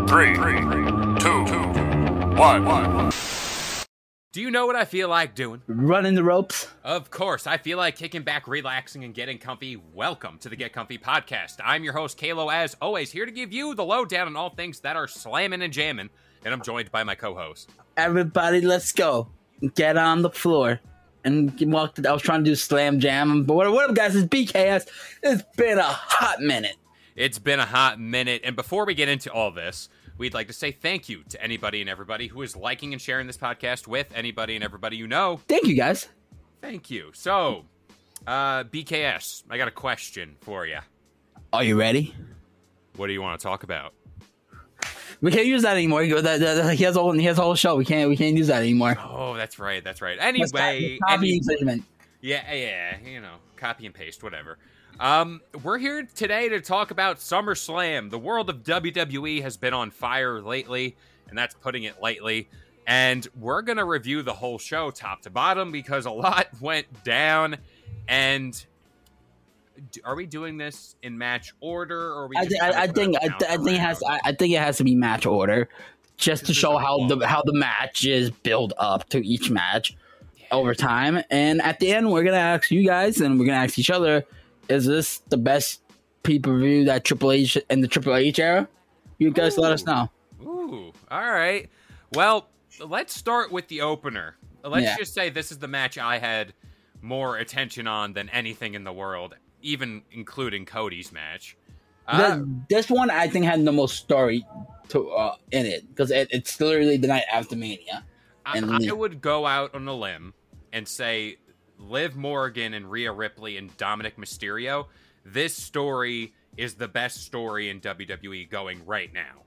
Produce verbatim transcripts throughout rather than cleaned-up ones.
Three, two, one. Do you know what I feel like doing? Running the ropes. Of course, I feel like kicking back, relaxing, and getting comfy. Welcome to the Get Comfy Podcast. I'm your host, Kalo, as always, here to give you the lowdown on all things that are slamming and jamming, and I'm joined by my co-host. Everybody, let's go. Get on the floor. And walk to, I was trying to do slam jam, but what, what up, guys? It's B K S. It's been a hot minute. It's been a hot minute, and before we get into all this, we'd like to say thank you to anybody and everybody who is liking and sharing this podcast with anybody and everybody you know. Thank you, guys. Thank you. So, uh, B K S, I got a question for you. Are you ready? What do you want to talk about? We can't use that anymore. He, that, that, he has a whole, he has a whole show. We can't we can't use that anymore. Oh, that's right. That's right. Anyway, copy any, infringement. Yeah, yeah. You know, copy and paste, whatever. Um, we're here today to talk about SummerSlam. The world of W W E has been on fire lately, and that's putting it lightly. And we're going to review the whole show top to bottom because a lot went down. And are we doing this in match order, or are we? I, just th- I, I think I, th- I think it has I, I think it has to be match order, just to show how the how the match is built up to each match yeah. over time. And at the end, we're gonna ask you guys, and we're gonna ask each other. Is this the best pay-per-view that Triple H in the Triple H era? You guys Ooh. Let us know. Ooh, all right. Well, let's start with the opener. Let's yeah. just say this is the match I had more attention on than anything in the world, even including Cody's match. Uh, the, this one, I think, had the most story to uh, in it because it, it's literally the night after Mania. I, I would go out on a limb and say Liv Morgan and Rhea Ripley and Dominic Mysterio, this story is the best story in W W E going right now.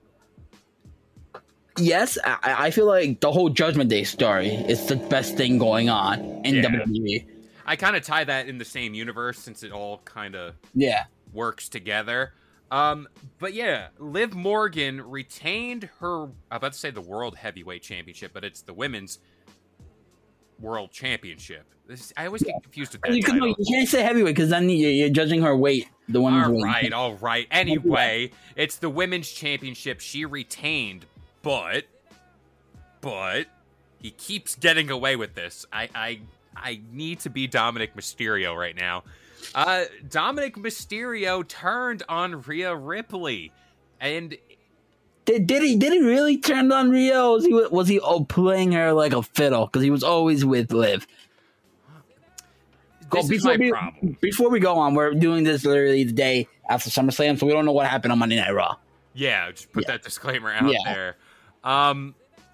Yes, I, I feel like the whole Judgment Day story is the best thing going on in yeah. W W E. I kind of tie that in the same universe since it all kind of yeah. works together. Um, but yeah, Liv Morgan retained her, I'm about to say the World Heavyweight Championship, but it's the Women's World Championship. This, I always get confused with that you, title. You can't say heavyweight because then you're, you're judging her weight. The women's all weight. right, all right. Anyway, it's the Women's Championship. She retained, but, but he keeps getting away with this. I, I, I need to be Dominic Mysterio right now. Uh, Dominic Mysterio turned on Rhea Ripley, and. Did, did he did he really turn on Rhea? Was he was he oh, playing her like a fiddle? Because he was always with Liv. This go, is my we, problem. Before we go on, we're doing this literally the day after SummerSlam, so we don't know what happened on Monday Night Raw. Yeah, just put yeah. that disclaimer out yeah. there. Um,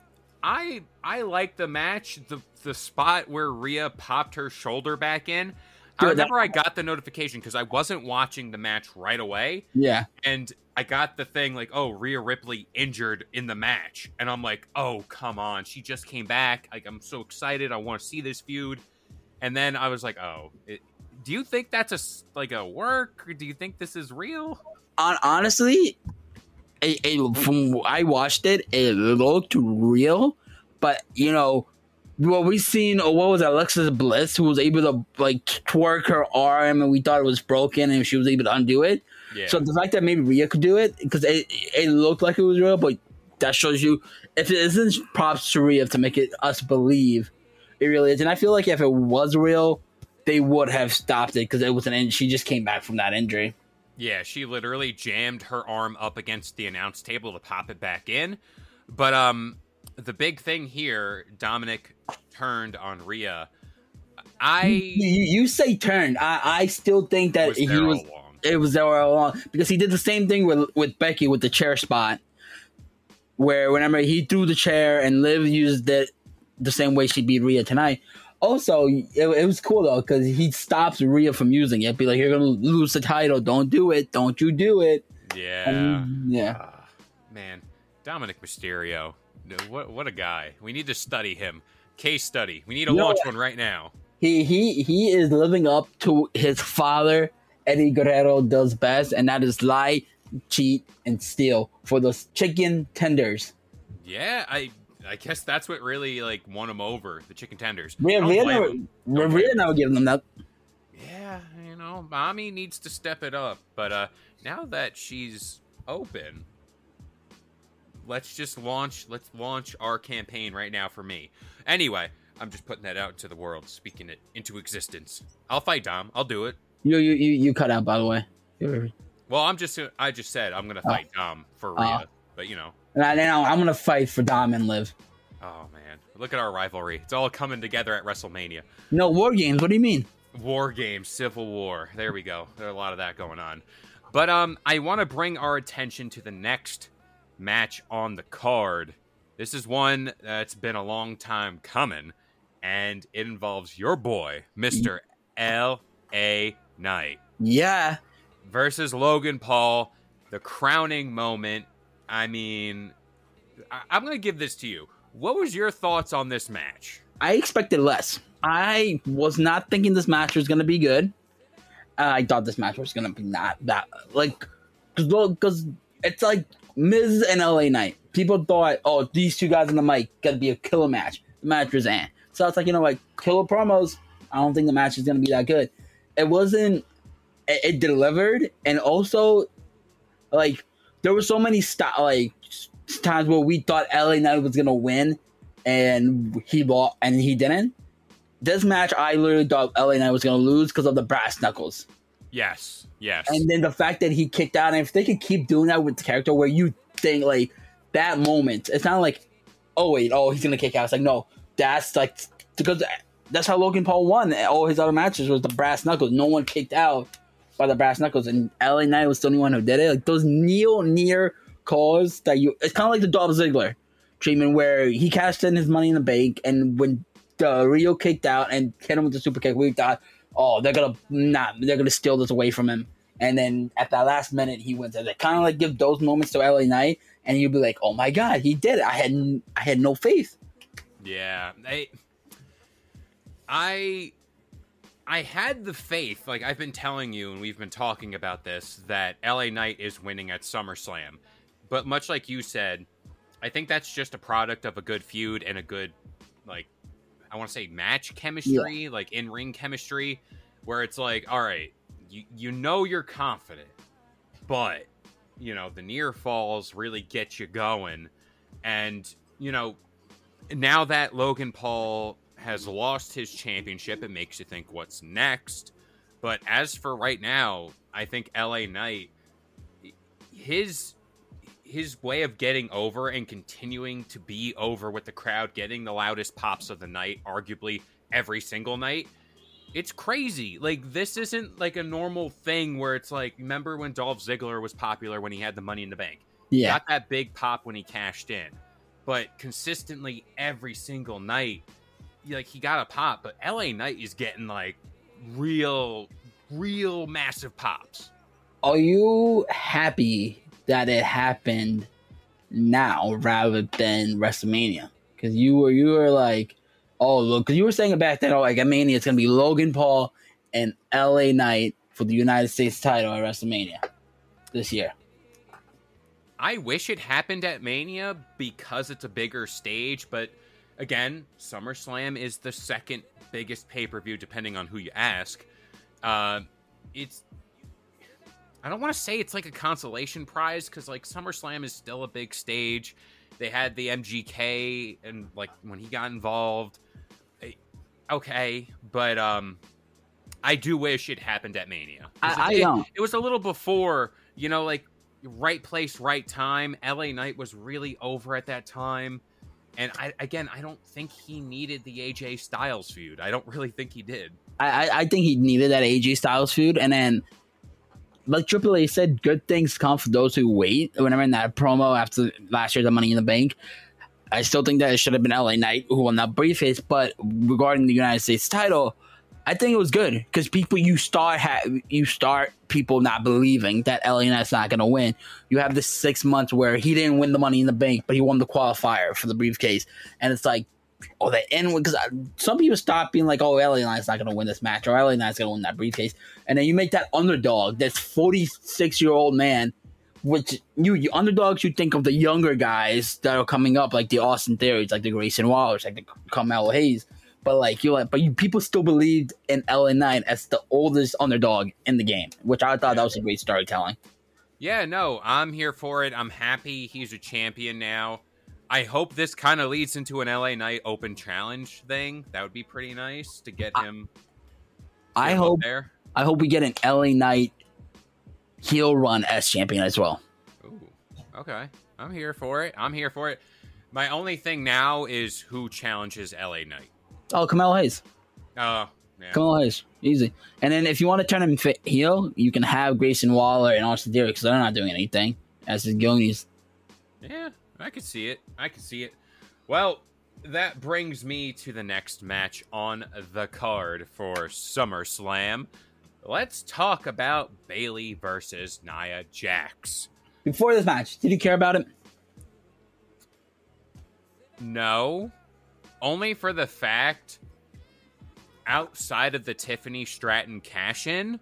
I I like the match, the the spot where Rhea popped her shoulder back in. Dude, I remember that, I got the notification because I wasn't watching the match right away. Yeah. And I got the thing like, oh, Rhea Ripley injured in the match. And I'm like, oh, come on. She just came back. Like, I'm so excited. I want to see this feud. And then I was like, oh, it, do you think that's a, like a work? Or do you think this is real? On, honestly, it, it, from I watched it, it looked real. But, you know, what we seen, or what was it, Alexis Bliss, who was able to like twerk her arm, and we thought it was broken, and she was able to undo it. Yeah. So the fact that maybe Rhea could do it, because it it looked like it was real, but that shows you if it isn't props to Rhea to make it us believe it really is. And I feel like if it was real, they would have stopped it because it was an in- she just came back from that injury. Yeah, she literally jammed her arm up against the announce table to pop it back in. But um. The big thing here, Dominic turned on Rhea. I you, you say turned. I, I still think that was he was. It was there all along because he did the same thing with with Becky with the chair spot, where whenever he threw the chair and Liv used it the same way she beat Rhea tonight. Also, it, it was cool though because he stops Rhea from using it. Be like, "You're gonna lose the title. Don't do it. Don't you do it." Yeah, and, yeah, uh, man, Dominic Mysterio. What what a guy. We need to study him. Case study. We need to you launch one right now. He he he is living up to his father, Eddie Guerrero, does best, and that is lie, cheat, and steal for those chicken tenders. Yeah, I I guess that's what really like won him over, the chicken tenders. Rhea never, Rhea never giving them that. Yeah, you know, mommy needs to step it up. But uh, now that she's open, let's just launch. Let's launch our campaign right now for me. Anyway, I'm just putting that out to the world, speaking it into existence. I'll fight Dom. I'll do it. You you you, you cut out, by the way. You're... Well, I'm just. I just said I'm gonna fight oh. Dom for Rhea, uh, but you know. Now I'm gonna fight for Dom and Liv. Oh man, look at our rivalry. It's all coming together at WrestleMania. No War Games. What do you mean? War Games, Civil War. There we go. There's a lot of that going on. But um, I want to bring our attention to the next match on the card. This is one that's been a long time coming, and it involves your boy, Mister L A Knight. Yeah. Versus Logan Paul, the crowning moment. I mean, I- I'm going to give this to you. What was your thoughts on this match? I expected less. I was not thinking this match was going to be good. Uh, I thought this match was going to be not that, like, because it's like Miz and L A Knight. People thought, oh, these two guys on the mic going to be a killer match. The match was eh. So it's like, you know, like, killer promos. I don't think the match is going to be that good. It wasn't, it, it delivered, and also, like, there were so many st- like times where we thought L A Knight was going to win, and he lost, and he didn't. This match, I literally thought L A Knight was going to lose because of the brass knuckles. Yes, yes. And then the fact that he kicked out, and if they could keep doing that with the character where you think, like, that moment, it's not like, oh, wait, oh, he's going to kick out. It's like, no, that's, like, because that's how Logan Paul won all his other matches was the brass knuckles. No one kicked out by the brass knuckles, and L A Knight was the only one who did it. Like, those kneel near calls that you, it's kind of like the Dolph Ziggler treatment where he cashed in his money in the bank, and when the Rio kicked out and hit him with the super kick, we thought, oh, they're gonna not, they're gonna steal this away from him. And then at that last minute, he wins. And they kind of like give those moments to L A Knight, and you'd be like, oh my god, he did it. I had, I had no faith. Yeah, I, I, I had the faith. Like I've been telling you, and we've been talking about this, that L A Knight is winning at SummerSlam. But much like you said, I think that's just a product of a good feud and a good, like, I want to say match chemistry, yeah. like in-ring chemistry, where it's like, all right, you, you know you're confident, but, you know, the near falls really get you going. And, you know, now that Logan Paul has lost his championship, it makes you think what's next. But as for right now, I think L A Knight, his... his way of getting over and continuing to be over with the crowd, getting the loudest pops of the night, arguably every single night, it's crazy. Like, this isn't like a normal thing where it's like, remember when Dolph Ziggler was popular when he had the Money in the Bank? Yeah. He got that big pop when he cashed in. But consistently every single night, like, he got a pop. But L A Knight is getting, like, real, real massive pops. Are you happy that it happened now rather than WrestleMania? Because you were you were like, oh look, because you were saying back then, oh, like at Mania, it's gonna be Logan Paul and L A Knight for the United States title at WrestleMania this year. I wish it happened at Mania because it's a bigger stage, but again, SummerSlam is the second biggest pay-per-view, depending on who you ask. Uh, it's I don't want to say it's like a consolation prize because like SummerSlam is still a big stage. They had the M G K and like when he got involved. Okay, but um, I do wish it happened at Mania. I, it, I don't. It, it was a little before, you know, like right place, right time. L A Knight was really over at that time. And I, again, I don't think he needed the A J Styles feud. I don't really think he did. I, I think he needed that A J Styles feud, and then like Triple H said, good things come for those who wait. Whenever in that promo after last year's Money in the Bank, I still think that it should have been L A Knight who won that briefcase. But regarding the United States title, I think it was good because people you start ha- you start people not believing that L A Knight's not going to win. You have this six months where he didn't win the Money in the Bank, but he won the qualifier for the briefcase, and it's like, oh, the end because some people stop being like, oh, L A Knight's not going to win this match, or L A Knight's going to win that briefcase, and then you make that underdog, this forty-six year old man, which you, you underdogs, you think of the younger guys that are coming up, like the Austin Theories, like the Grayson Wallers, like the Carmelo Hayes, but like you like, but you people still believed in L A Knight as the oldest underdog in the game, which I thought that was a great storytelling. Yeah, no, I'm here for it. I'm happy he's a champion now. I hope this kind of leads into an L A Knight Open Challenge thing. That would be pretty nice to get him. I get him hope. up there. I hope we get an L A Knight heel run as champion as well. Ooh, okay, I'm here for it. I'm here for it. My only thing now is who challenges L A Knight. Oh, Kamala Hayes. Oh, yeah. Kamala Hayes, easy. And then if you want to turn him fit heel, you can have Grayson Waller and Austin Theory because they're not doing anything as his Gonies. Yeah, I could see it. I could see it. Well, that brings me to the next match on the card for SummerSlam. Let's talk about Bayley versus Nia Jax. Before this match, did you care about it? No. Only for the fact, outside of the Tiffany Stratton cash-in,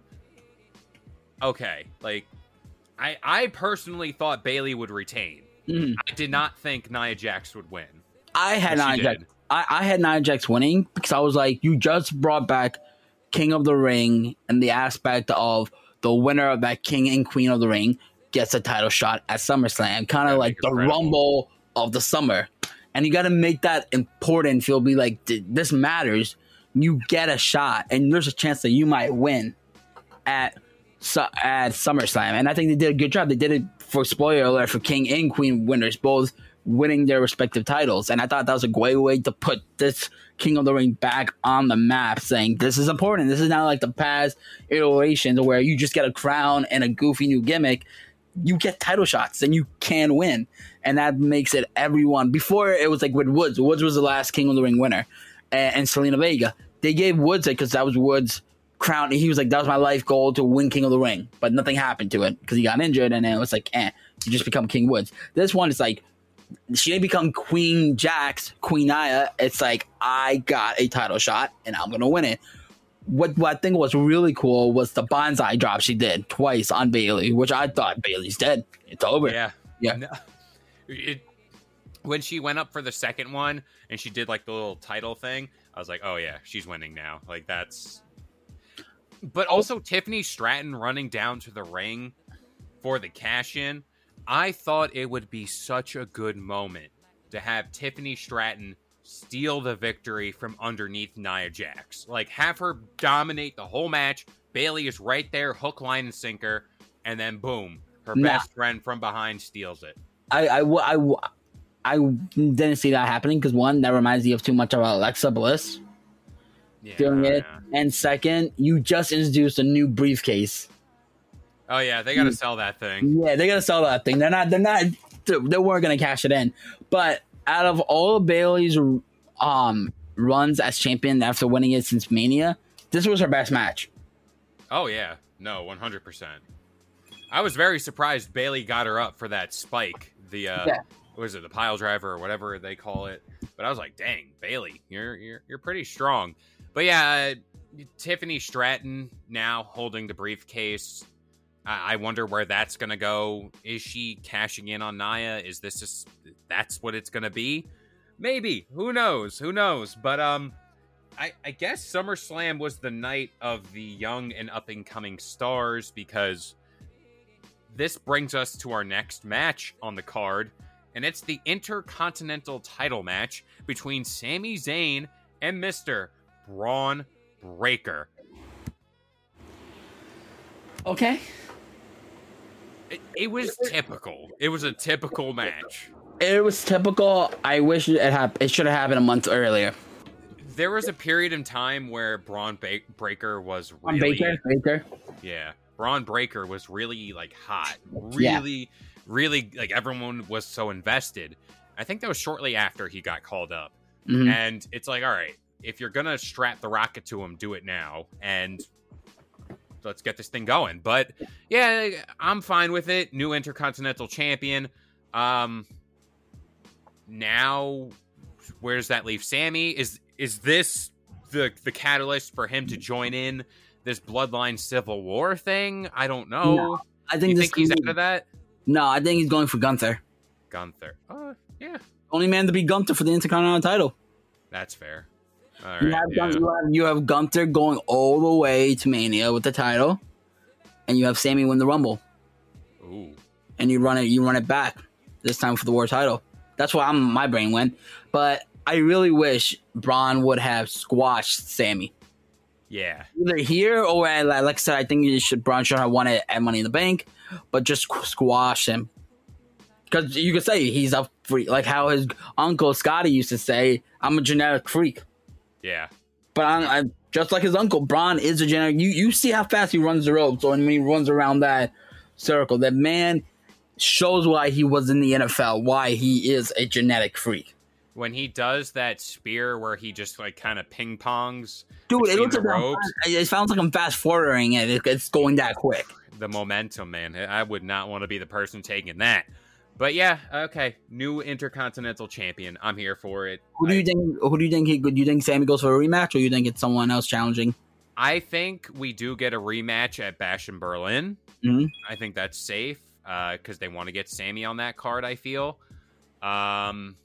okay, like, I, I personally thought Bayley would retain. Mm-hmm. I did not think Nia Jax would win. I had But she Nia Jax. did. I, I had Nia Jax winning because I was like, you just brought back King of the Ring and the aspect of the winner of that King and Queen of the Ring gets a title shot at SummerSlam, kind of That'd like be the incredible. Rumble of the summer. And you got to make that important. Feel be like this matters. You get a shot, and there's a chance that you might win at Su- at SummerSlam. And I think they did a good job. They did it for spoiler alert for King and Queen winners, both winning their respective titles. And I thought that was a great way to put this King of the Ring back on the map, saying this is important. This is not like the past iterations where you just get a crown and a goofy new gimmick. You get title shots and you can win. And that makes it everyone. Before it was like with Woods. Woods was the last King of the Ring winner. And, and Selena Vega. They gave Woods it because that was Woods' crown. He was like, that was my life goal to win King of the Ring. But nothing happened to it because he got injured. And then it was like, eh, you just become King Woods. This one is like, she didn't become Queen Jax, Queen Nia. It's like, I got a title shot and I'm going to win it. What, what I think was really cool was the bonsai drop she did twice on Bayley, which I thought Bayley's dead. It's over. Yeah. Yeah. No. It, when she went up for the second one and she did like the little title thing, I was like, oh yeah, she's winning now. Like that's. But also Tiffany Stratton running down to the ring for the cash in. I thought it would be such a good moment to have Tiffany Stratton steal the victory from underneath Nia Jax. Like have her dominate the whole match. Bayley is right there, hook, line, and sinker, and then boom, her Nah. best friend from behind steals it. I, I, w- I, w- I didn't see that happening because one, that reminds me of too much of Alexa Bliss Yeah, doing it. yeah. And second, you just introduced a new briefcase. Oh yeah, they gotta Mm. sell that thing. Yeah, they're gonna sell that thing. They're not. They're not. They weren't gonna cash it in. But out of all of Bayley's um runs as champion after winning it since Mania, this was her best match. Oh yeah, no, one hundred percent. I was very surprised Bayley got her up for that spike. The uh, Yeah. what was it, the pile driver or whatever they call it? But I was like, dang, Bayley, you're you're you're pretty strong. But yeah, uh, Tiffany Stratton now holding the briefcase. I, I wonder where that's gonna go. Is she cashing in on Nia? Is this just that's what it's gonna be? Maybe. Who knows? Who knows? But um, I I guess SummerSlam was the night of the young and up and coming stars because this brings us to our next match on the card, and it's the Intercontinental title match between Sami Zayn and Mister Braun Breaker. Okay. It, it was typical. It was a typical match. It was typical. I wish it hap- It should have happened a month earlier. There was a period in time where Braun ba- Breaker was On really, Baker, Baker. yeah, Braun Breaker was really like hot, Yeah. really, really like everyone was so invested. I think that was shortly after he got called up, Mhm. and it's like, all right, if you're gonna strap the rocket to him, do it now, and let's get this thing going. But yeah, I'm fine with it. New Intercontinental Champion. Um, now, where does that leave Sammy? Is is this the the catalyst for him to join in this Bloodline Civil War thing? I don't know. No, I think you this think he's could out be- of that? No, I think he's going for Gunther. Gunther. Uh, yeah, Only man to beat Gunther for the Intercontinental title. that's fair. All You right. have, Yeah. Gunther, you, have, you have Gunther going all the way to Mania with the title, and you have Sammy win the Rumble. Ooh. and you run it, you run it back this time for the world title. That's why I'm my brain went. But I really wish Braun would have squashed Sammy. Yeah. Either here or at, like I said, I think you should Braun should have won it at Money in the Bank, but just squash him. Because you could say he's a freak, like how his uncle Scotty used to say, "I'm a genetic freak." Yeah. But I'm, I'm just like his uncle. Braun is a genetic. You you see how fast he runs the ropes, or when he runs around that circle. That man shows why he was in the N F L. Why he is a genetic freak. When he does that spear where he just like kind of ping pongs, Dude, it looks the like I'm ropes, fast, it sounds like I'm fast forwarding it. it. It's going that quick. The momentum, man. I would not want to be the person taking that. But yeah, okay. New Intercontinental Champion. I'm here for it. Who do you I, think? Who do you think? He, do you think Sammy goes for a rematch, or you think it's someone else challenging? I think we do get a rematch at Bash in Berlin. Mm-hmm. I think that's safe because uh, they want to get Sammy on that card, I feel. Um,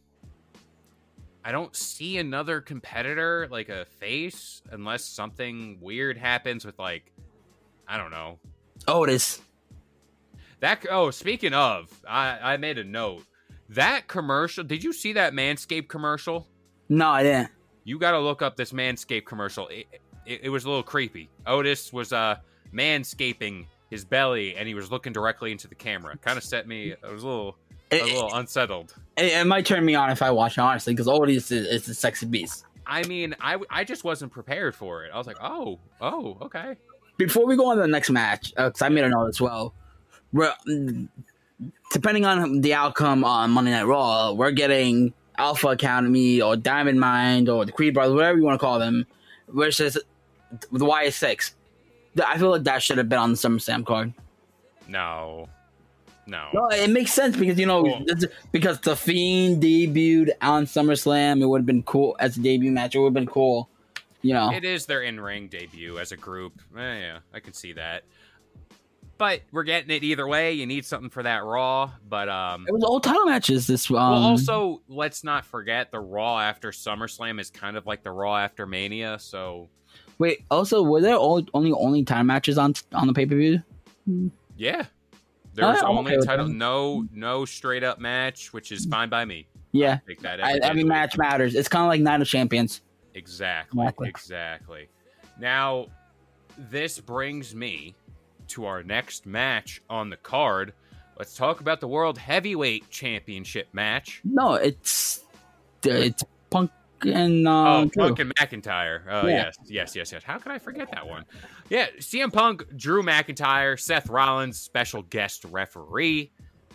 I don't see another competitor, like a face, unless something weird happens with, like, I don't know. Otis. That oh, speaking of, I, I made a note. That commercial, did you see that Manscaped commercial? No, I didn't. You got to look up this Manscaped commercial. It, it, it was a little creepy. Otis was uh, manscaping his belly, and he was looking directly into the camera. Kind of set me, I was a little, It, a little unsettled. it, it might turn me on if I watch it, honestly, because Otis is, is a sexy beast. I mean, I, I just wasn't prepared for it. I was like, oh, oh, okay. Before we go on to the next match, because I made a note as well, we're, depending on the outcome on Monday Night Raw, we're getting Alpha Academy or Diamond Mind or the Creed Brothers, whatever you want to call them, versus the Y S six. I feel like that should have been on the SummerSlam card. No. No. No, it makes sense because, you know, Cool. because The Fiend debuted on SummerSlam, it would have been cool as a debut match. It would have been cool, you know. It is their in-ring debut as a group. Eh, yeah, I can see that. But we're getting it either way. You need something for that Raw. But um, It was all title matches. This um, well, also let's not forget the Raw after SummerSlam is kind of like the Raw after Mania. So wait. Also, were there all, only only time matches on on the pay per view? yeah, there was Oh, I'm only okay with title, that. no no straight up match, which is fine by me. Yeah, Take that I, every every day. match matters. It's kind of like Night of Champions. Exactly, Exactly. exactly. Now, this brings me to our next match on the card. Let's talk about the World Heavyweight Championship match. No, it's it's Punk and uh, Oh, Drew. Punk and McIntyre. Oh, Yeah. yes, yes, yes, yes. How could I forget that one? Yeah, C M Punk, Drew McIntyre, Seth Rollins, special guest referee.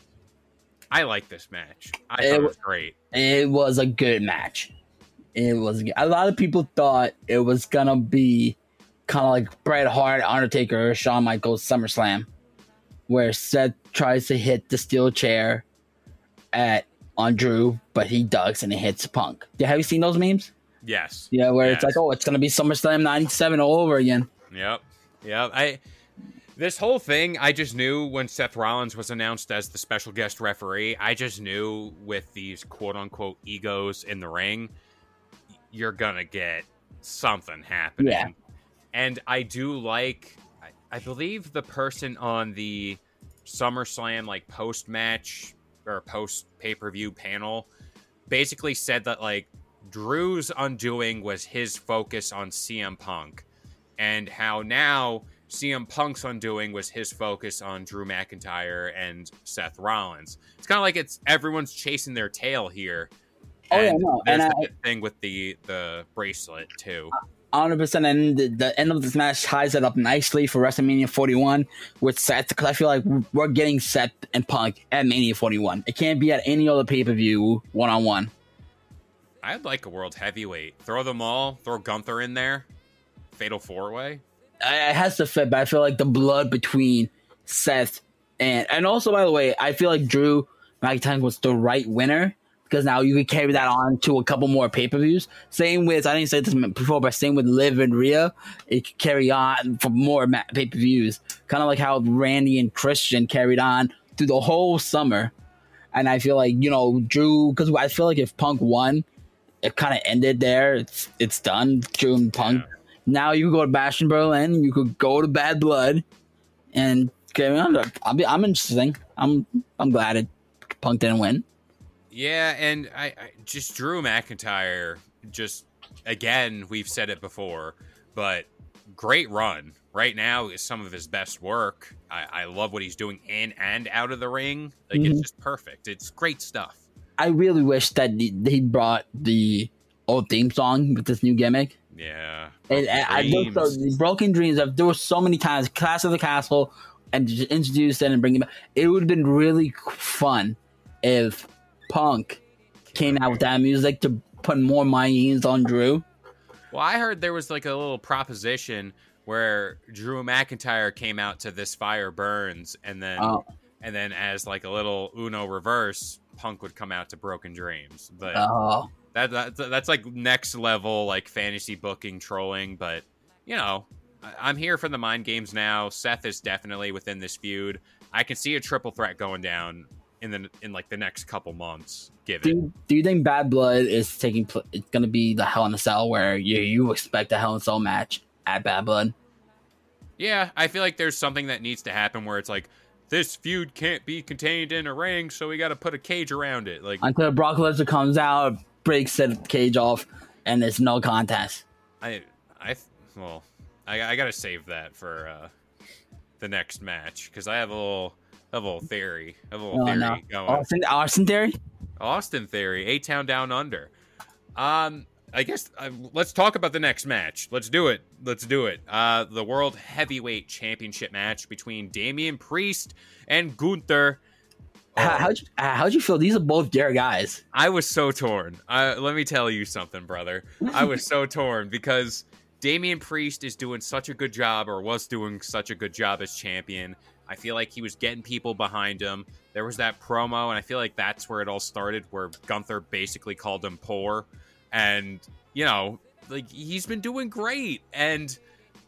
I like this match. I It thought it wa- was great. It was a good match. It was a lot of people thought it was gonna be kind of like Bret Hart, Undertaker, or Shawn Michaels SummerSlam, where Seth tries to hit the steel chair at on Drew, but he ducks and it hits Punk. Yeah, have you seen those memes? Yes. Yeah, where it's Yes. like, oh, it's gonna be SummerSlam ninety-seven all over again. Yep. Yep. I this whole thing, I just knew when Seth Rollins was announced as the special guest referee, I just knew with these quote unquote egos in the ring, you're gonna get something happening. Yeah. And I do like I, I believe the person on the SummerSlam like post match or post pay-per-view panel basically said that like Drew's undoing was his focus on C M Punk, and how now C M Punk's undoing was his focus on Drew McIntyre and Seth Rollins. It's kind of like it's everyone's chasing their tail here. Oh, yeah, And no, there's and the I- thing with the the bracelet too. one hundred percent, and the, the end of this match ties it up nicely for WrestleMania forty-one with Seth, because I feel like we're getting Seth and Punk at Mania forty-one. It can't be at any other pay-per-view one-on-one. I'd like a world heavyweight. Throw them all. Throw Gunther in there. Fatal four way. I- It has to fit, but I feel like the blood between Seth and... And also, by the way, I feel like Drew McIntyre was the right winner, because now you could carry that on to a couple more pay-per-views. Same with, I didn't say this before, but same with Liv and Rhea. It could carry on for more ma- pay-per-views. Kind of like how Randy and Christian carried on through the whole summer. And I feel like, you know, Drew, because I feel like if Punk won, it kind of ended there. It's it's done. Drew and Punk. Yeah. Now you could go to Bash in Berlin. You could go to Bad Blood and carry on. I'll be, I'm interested. I'm I'm glad it Punk didn't win. Yeah, and I, I just Drew McIntyre. Just again, we've said it before, but great run right now is some of his best work. I, I love what he's doing in and out of the ring. Like Mhm. it's just perfect. It's great stuff. I really wish that he he brought the old theme song with this new gimmick. Yeah, And, and I looked at the Broken Dreams. There were so many times, Clash of the Castle, and just introduce it and bring it back. It would have been really fun if Punk came out with that music to put more minds on Drew. Well, I heard there was like a little proposition where Drew McIntyre came out to This Fire Burns, and then Oh. and then as like a little Uno reverse, Punk would come out to Broken Dreams. But Oh, that, that that's like next level like fantasy booking trolling. But you know, I, I'm here for the mind games now. Seth is definitely within this feud. I can see a triple threat going down in the in like the next couple months. do Given you, do you think Bad Blood is taking? Pl- it's gonna be the Hell in a Cell where you you expect a Hell in a Cell match at Bad Blood? yeah, I feel like there's something that needs to happen where it's like this feud can't be contained in a ring, so we got to put a cage around it. Like Until Brock Lesnar comes out, breaks the cage off, and it's no contest. I, I, well, I, I gotta save that for uh, the next match because I have a little, a little theory, a little Oh theory no, going. Austin, Austin Theory. Austin Theory, A Town Down Under. Um, I guess uh, let's talk about the next match. Let's do it. Let's do it. Uh, the World Heavyweight Championship match between Damian Priest and Gunther. How, how'd, you, uh, how'd you feel? These are both their guys. I was so torn. Uh, let me tell you something, brother. I was so torn because Damian Priest is doing such a good job, or was doing such a good job as champion. I feel like he was getting people behind him. There was that promo, and I feel like that's where it all started, where Gunther basically called him poor. And, you know, like he's been doing great. And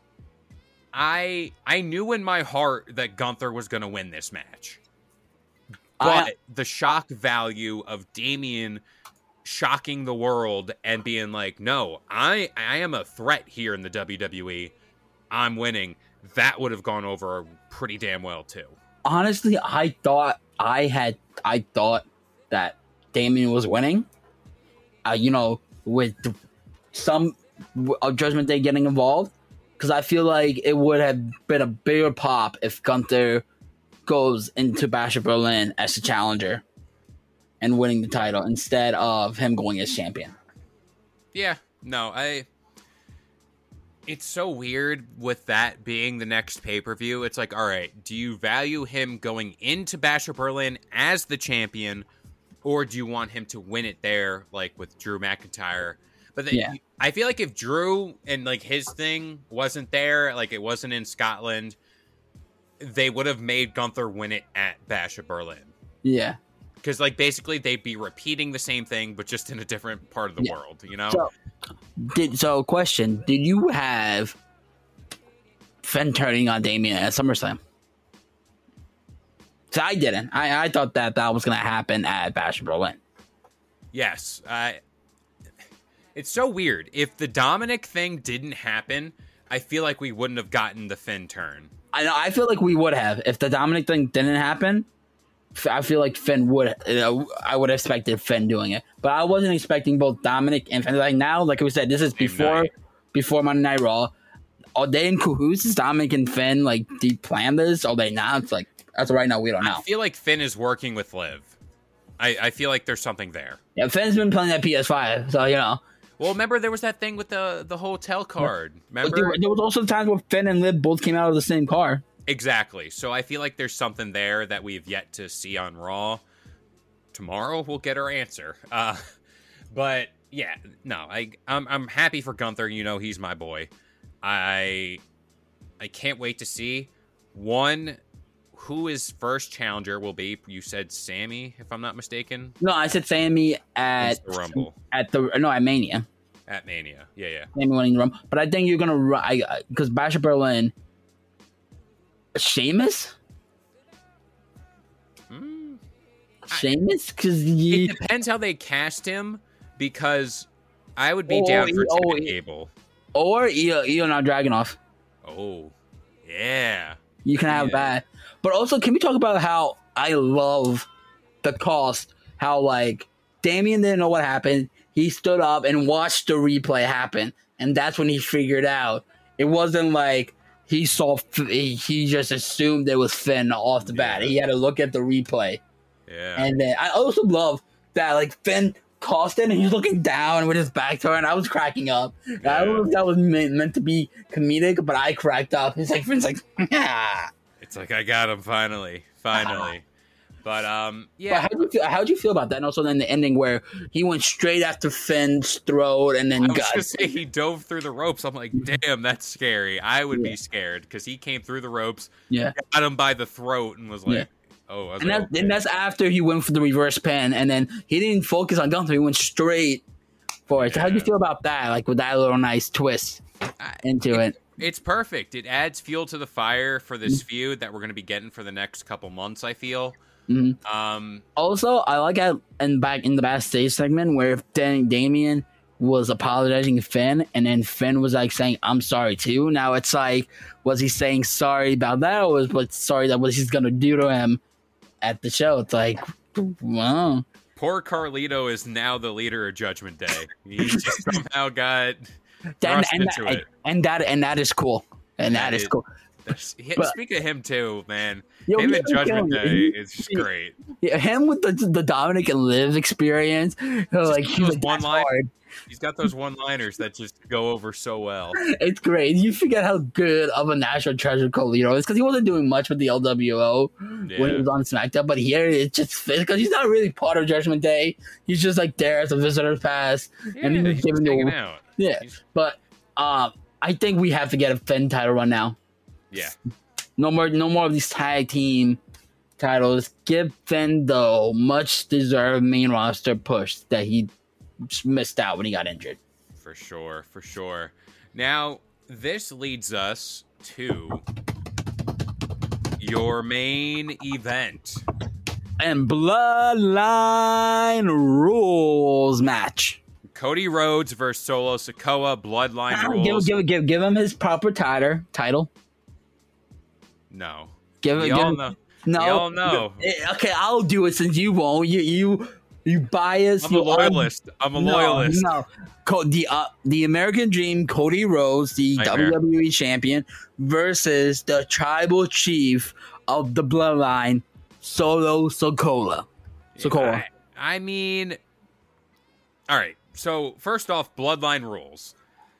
I I knew in my heart that Gunther was going to win this match. But I- the shock value of Damian shocking the world and being like, no, I I am a threat here in the W W E. I'm winning. That would have gone over pretty damn well too. Honestly, I thought I had I thought that Damien was winning. Uh, you know, with the, some of Judgment Day getting involved, because I feel like it would have been a bigger pop if Gunther goes into Bash of Berlin as the challenger and winning the title instead of him going as champion. Yeah, no, I. It's so weird with that being the next pay-per-view. It's like, all right, do you value him going into Bash of Berlin as the champion, or do you want him to win it there, like with Drew McIntyre? But the, Yeah. I feel like if Drew and like his thing wasn't there, like it wasn't in Scotland, they would have made Gunther win it at Bash of Berlin. Yeah. Because like basically they'd be repeating the same thing, but just in a different part of the Yeah. world, you know? So, did so question? Did you have Finn turning on Damien at SummerSlam? So I didn't. I, I thought that that was going to happen at Bash of Berlin. Yes. Uh, it's so weird. If the Dominic thing didn't happen, I feel like we wouldn't have gotten the Finn turn. I know. I feel like we would have if the Dominic thing didn't happen. f- I feel like Finn would. Uh, I would have expected Finn doing it, but I wasn't expecting both Dominic and Finn. Like now, like we said, this is Same before night. before Monday Night Raw. Are they in cahoots? Is Dominic and Finn like do you plan this? Are they not? It's like as of right now, we don't know. I feel like Finn is working with Liv. I, I feel like there's something there. Yeah, Finn's been playing that P S five, so you know. Well, remember there was that thing with the, the hotel card. But Remember? there, there was also times where Finn and Liv both came out of the same car. Exactly. So I feel like there's something there that we've yet to see on Raw. Tomorrow we'll get our answer. Uh, but yeah, no, I I'm I'm happy for Gunther. You know he's my boy. I I can't wait to see one who his first challenger will be. You said Sammy, if I'm not mistaken. No, I said Sammy at It's the Rumble at the no at Mania. at Mania. Yeah, yeah. Sammy winning the Rumble, but I think you're gonna because Bash of Berlin. Sheamus, Mm. Sheamus, because It you depends how they cast him because I would be Oh, down for he- oh, Chad he- Gable. or Io Io Dragunov. Oh, yeah. You can have Yeah. that, but also can we talk about how I love the cost. How like Damian didn't know what happened. He stood up and watched the replay happen, and that's when he figured out. It wasn't like he saw. He just assumed it was Finn off the bat. Yeah. He had to look at the replay. Yeah. And then I also love that like Finn tossed it and he's looking down with his back to her, and I was cracking up. Yeah. I don't know if that was meant, meant to be comedic, but I cracked up. He's like Finn's like, yeah. It's like I got him finally, finally. But um, yeah. But how'd you feel? How'd you feel about that? And also then the ending where he went straight after Finn's throat and then I was got. gonna say he dove through the ropes. I'm like, damn, that's scary. I would Yeah. be scared because he came through the ropes, Yeah. got him by the throat, and was like, Yeah. oh. I was And, like, that, okay. and that's after he went for the reverse pin, and then he didn't focus on Gunther. He went straight for it. So how'd you Yeah. feel about that? Like with that little nice twist into it. It's perfect. It adds fuel to the fire for this feud that we're going to be getting for the next couple months, I feel. Mhm. Um, Also, I like at and back in the backstage segment where if Dan- Damien was apologizing to Finn, and then Finn was like saying, "I'm sorry too." Now it's like, was he saying sorry about that, or was what sorry that what he's gonna do to him at the show? It's like, wow. poor Carlito is now the leader of Judgment Day. He just somehow got And, thrust and, into that, it. and that and that is cool. And that, That is, is- cool. That's- he- But- Speak of him too, man. Yo, him yeah, and Judgment yeah, Day he- is just great. Yeah, him with the the Dominic and Liv experience, like he's those like, that's one-line- hard. He's got those one-liners that just go over so well. It's great. You forget how good of a national treasure Colito is because he wasn't doing much with the L W O when he Yeah. was on SmackDown. But here it just fits because he's not really part of Judgment Day. He's just like there as a visitor's pass, Yeah, and he's he's giving just hanging the out. yeah. He's- But um, I think we have to get a Finn title run now. yeah. No more, no more of these tag team titles. Give Finn the much deserved main roster push that he missed out when he got injured. For sure, for sure. Now, this leads us to your main event. And Bloodline Rules match. Cody Rhodes versus Solo Sikoa, Bloodline Give, Rules. give, give, give him his proper title. Title. No. Give, We give all him- know. No. We all know. Eh, Okay, I'll do it since you won't. You, you, you bias. I'm a you loyalist. I'm a No, loyalist. No, Co- the uh, the American Dream, Cody Rhodes, the Nightmare. W W E champion, versus the tribal chief of the Bloodline, Solo Sokola. Sokola. I, I mean, all right. So first off, Bloodline Rules.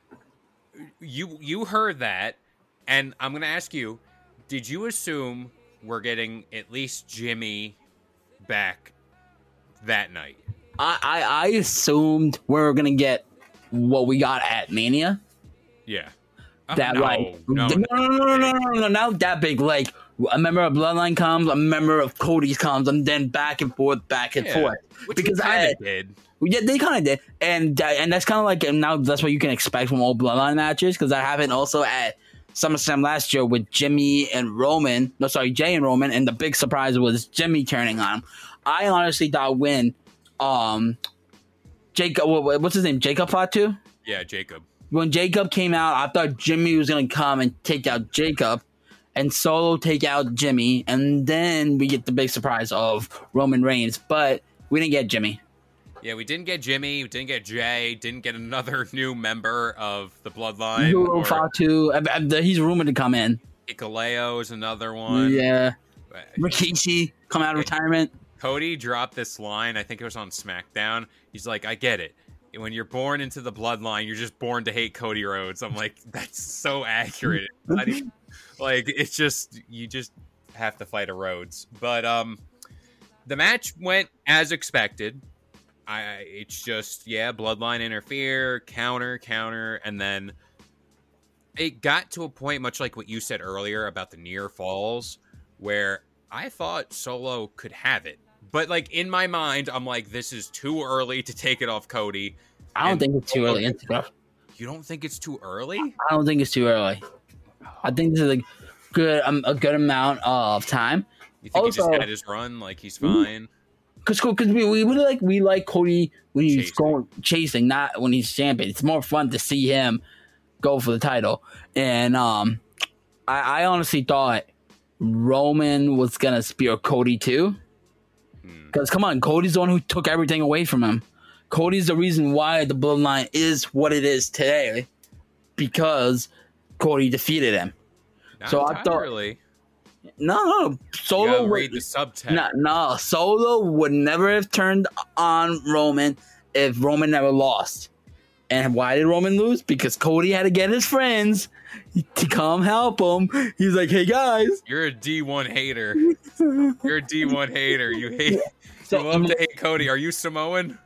You you heard that, and I'm gonna ask you: did you assume we're getting at least Jimmy back that night? I, I I assumed we were gonna get what we got at Mania. Yeah. Oh, That no, like no, no no no no no no no not that big. Like a member of Bloodline comes, a member of Cody's comes, and then back and forth, back and Yeah, forth. which because we kind I- of did. Yeah, they kind of did, and that, and that's kind of like and now that's what you can expect from all Bloodline matches because that happened also at SummerSlam last year with Jimmy and Roman. No, sorry, Jay and Roman, and the big surprise was Jimmy turning on him. I honestly thought when, um, Jacob, what- what's his name, Jacob Fatu? Yeah, Jacob. When Jacob came out, I thought Jimmy was gonna come and take out Jacob, and Solo take out Jimmy, and then we get the big surprise of Roman Reigns, but we didn't get Jimmy. Yeah, we didn't get Jimmy, we didn't get Jay, didn't get another new member of the Bloodline. Yoro or Fatu, I- I- he's rumored to come in. Hikuleo is another one. Yeah, Uh, Rikishi come out of retirement. Cody dropped this line, I think it was on SmackDown. He's like, I get it. When you're born into the bloodline, you're just born to hate Cody Rhodes. I'm like, that's so accurate. I didn't- like, it's just, you just have to fight a Rhodes. But um, the match went as expected. I, it's just, yeah, bloodline interfere, counter, counter, and then it got to a point, much like what you said earlier about the near falls, where I thought Solo could have it. But, like, in my mind, I'm like, this is too early to take it off Cody. I don't And think it's too early. I You don't think it's too early? don't think it's too early. I think this is a good um, a good amount of time. You think he just Also- had his run? Like, he's fine? Cause, cause we, we really like we like Cody when he's Chasing. going chasing, not when he's champion. It's more fun to see him go for the title. And um, I, I honestly thought Roman was gonna spear Cody too. Because come on, Cody's the one who took everything away from him. Cody's the reason why the bloodline is what it is today, because Cody defeated him. Not so entirely. I thought, no, no, Solo You gotta would, read the subtext. no, no, Solo would never have turned on Roman if Roman never lost. And why did Roman lose? Because Cody had to get his friends to come help him. He's like, "Hey guys, You're a D one hater. You're a D one hater. You hate. So, you love to hate Cody. Are you Samoan?"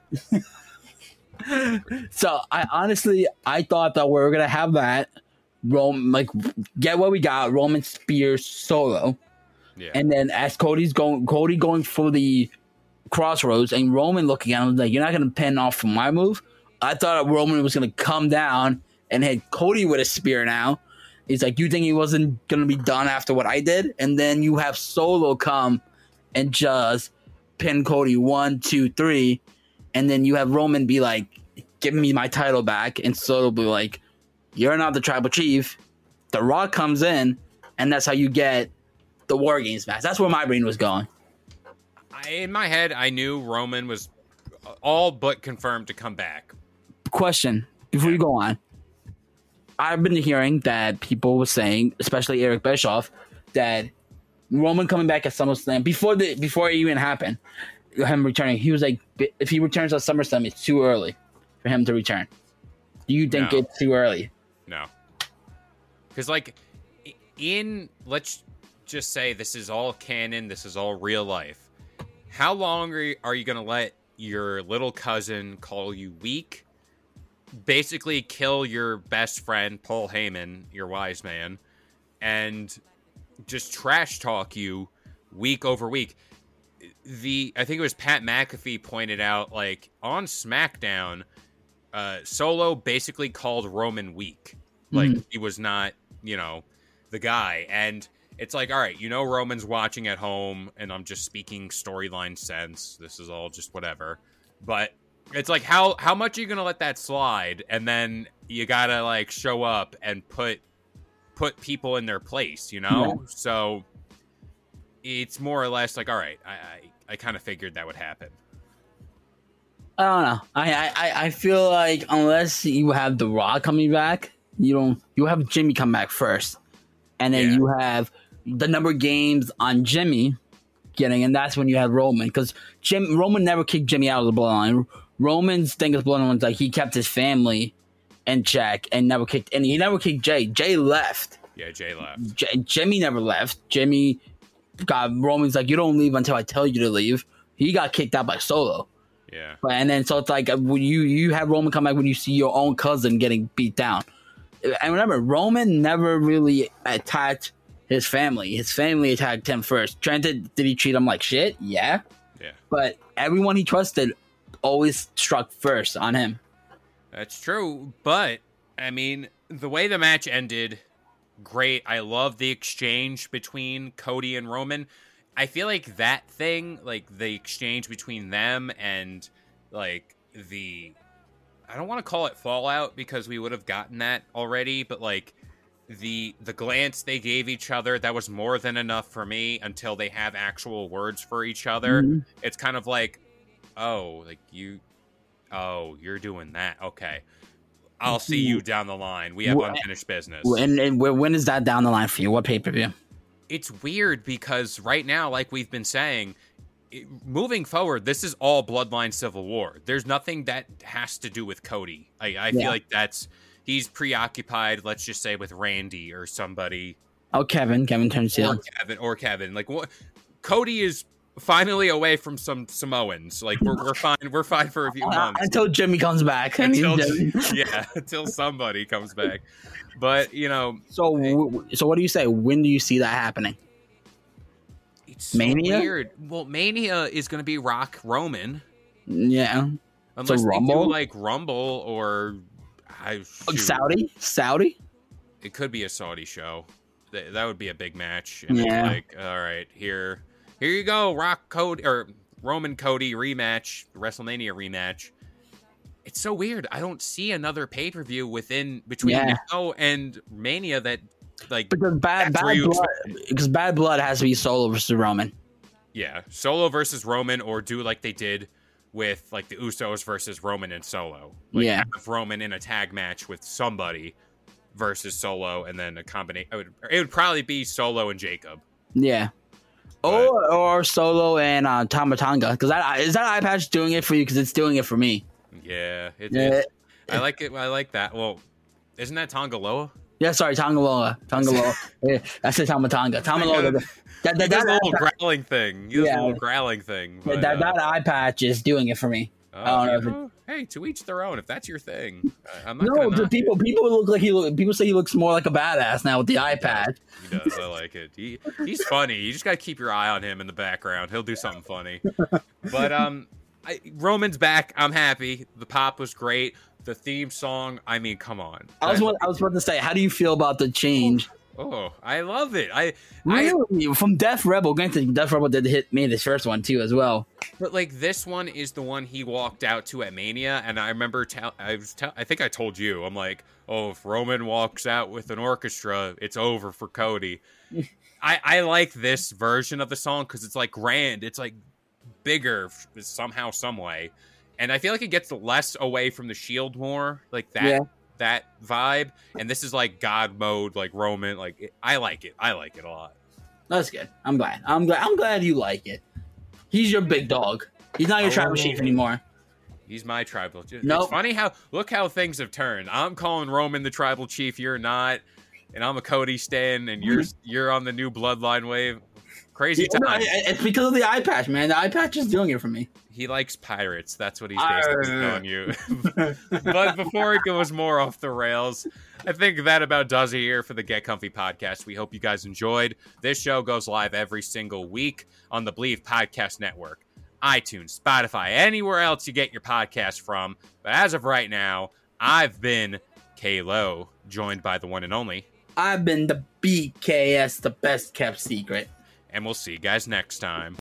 So I honestly, I thought that we were gonna have that Roman, like, get what we got, Roman Spears Solo, Yeah. and then as Cody's going, Cody going for the crossroads, and Roman looking at him like, "You're not gonna pin off from my move." I thought Roman was gonna come down and hit Cody with a spear. Now he's like, "You think he wasn't gonna be done after what I did?" And then you have Solo come and just pin Cody one, two, three, and then you have Roman be like, "Give me my title back," and Solo be like, "You're not the tribal chief." The Rock comes in, and that's how you get the War Games match. That's where my brain was going. I, in my head, I knew Roman was all but confirmed to come back. Question before you go on. I've been hearing that people were saying, especially Eric Bischoff, that Roman coming back at SummerSlam before the before it even happened, him returning, he was like, if he returns at SummerSlam, it's too early for him to return. Do you think No. it's too early? No. Because, like, in, let's just say this is all canon, this is all real life. How long are you, are you going to let your little cousin call you weak, basically kill your best friend, Paul Heyman, your wise man, and just trash talk you week over week? The I think it was Pat McAfee pointed out, like, on SmackDown, uh, Solo basically called Roman weak. Like, Mhm. he was not, you know, the guy. And it's like, all right, you know, Roman's watching at home, and I'm just speaking storyline sense. This is all just whatever. But it's like, how how much are you gonna let that slide? And then you gotta, like, show up and put put people in their place, you know? Yeah. So it's more or less like, all right, I I, I kind of figured that would happen. I don't know. I, I I feel like unless you have The Rock coming back, you don't. You have Jimmy come back first, and then Yeah. you have the number of games on Jimmy getting, and that's when you have Roman, because Jim Roman never kicked Jimmy out of the bloodline. Roman's thing is bloodline was like he kept his family in check and never kicked, and he never kicked Jay. Jay left. Yeah, Jay left. J- Jimmy never left. Jimmy got Roman's like, "You don't leave until I tell you to leave." He got kicked out by Solo. Yeah. But, and then so it's like uh, when you you have Roman come back when you see your own cousin getting beat down. And remember, Roman never really attacked his family. His family attacked him first. Granted, did he treat him like shit? Yeah. Yeah. But everyone he trusted always struck first on him. That's true, but I mean, the way the match ended, great. I love the exchange between Cody and Roman. I feel like that thing, like the exchange between them and like the, I don't want to call it fallout because we would have gotten that already, but like the the glance they gave each other, that was more than enough for me until they have actual words for each other. Mhm. It's kind of like, oh, like you, oh, you're doing that. Okay. I'll see you down the line. We have Wh- unfinished business. And, and wh- when is that down the line for you? What pay per view? It's weird because right now, like we've been saying, it, moving forward, this is all Bloodline Civil War. There's nothing that has to do with Cody. I, I Yeah. feel like that's, he's preoccupied, let's just say, with Randy or somebody. Oh, Kevin, Kevin turns Or heel. Kevin. Or Kevin. Like, what? Cody is finally away from some Samoans. Like, we're, we're fine. We're fine for a few Uh, months. until Jimmy comes back. I mean, Until, Jimmy- yeah, until somebody comes back. But, you know, So, w- so what do you say? When do you see that happening? it's so Mania? weird. Well, Mania is going to be Rock Roman. Yeah, Unless they Rumble? do, like, Rumble or... I, shoot, Saudi, Saudi. It could be a Saudi show. That, that would be a big match. And Yeah. it's like, all right, here, here you go, Rock Cody, or Roman Cody rematch, WrestleMania rematch. It's so weird. I don't see another pay-per-view within between Yeah. now and Mania that like because bad, that's where bad you blood, expect it. because bad blood has to be Solo versus Roman. Yeah, Solo versus Roman, or do like they did with like the Usos versus Roman and Solo. Like, Yeah. have Roman in a tag match with somebody versus Solo, and then a combination. It would, it would probably be Solo and Jacob. Yeah. But- Or or Solo and uh, Tama Tonga, because that is that eye patch doing it for you? Because it's doing it for me. Yeah, it Yeah. is. I like it. I like that. Well, isn't that Tongaloa? Yeah, sorry, Tongaloa, Tongaloa. Yeah, I said Tama Tonga, Tama Tonga. That He that, does that, a little that, growling thing. He does Yeah. a little growling thing. But, that, that uh, eye patch is doing it for me. oh, I don't know you if it- know, hey, to each their own. If that's your thing, I- I'm not No, gonna the knock people it. people look like he look. People say he looks more like a badass now with the eye patch. He does. I like it. He he's funny. You just gotta keep your eye on him in the background. He'll do something funny. But um, I, Roman's back. I'm happy. The pop was great. The theme song. I mean, come on. I was That- wa- I was about to say, how do you feel about the change? oh, I love it. I I Really, from Death Rebel. Granted, Death Rebel did hit me this first one too as well. But like this one is the one he walked out to at Mania, and I remember tell I was tell I think I told you I'm like, oh, if Roman walks out with an orchestra, it's over for Cody. I I like this version of the song because it's like grand, it's like bigger f- somehow, some way, and I feel like it gets less away from the Shield more, like that Yeah. that vibe. And this is like God mode, like Roman. Like it, I like it. I like it a lot. That's good. I'm glad. I'm glad. I'm glad you like it. He's your big dog. He's not your Oh. tribal chief anymore. He's my tribal chief. Nope. It's funny how look how things have turned. I'm calling Roman the tribal chief. You're not, and I'm a Cody stan, and you're you're on the new bloodline wave. Crazy Yeah, no, time. it- it's because of the eye patch, man. The eye patch is doing it for me. He likes pirates. That's what he's basically Arr. telling you. But before it goes more off the rails, I think that about does it here for the Get Comfy podcast. We hope you guys enjoyed. This show goes live every single week on the Believe Podcast Network, iTunes, Spotify, anywhere else you get your podcast from. But as of right now, I've been K-Lo, joined by the one and only, I've been the B K S, the best kept secret. and we'll see you guys next time.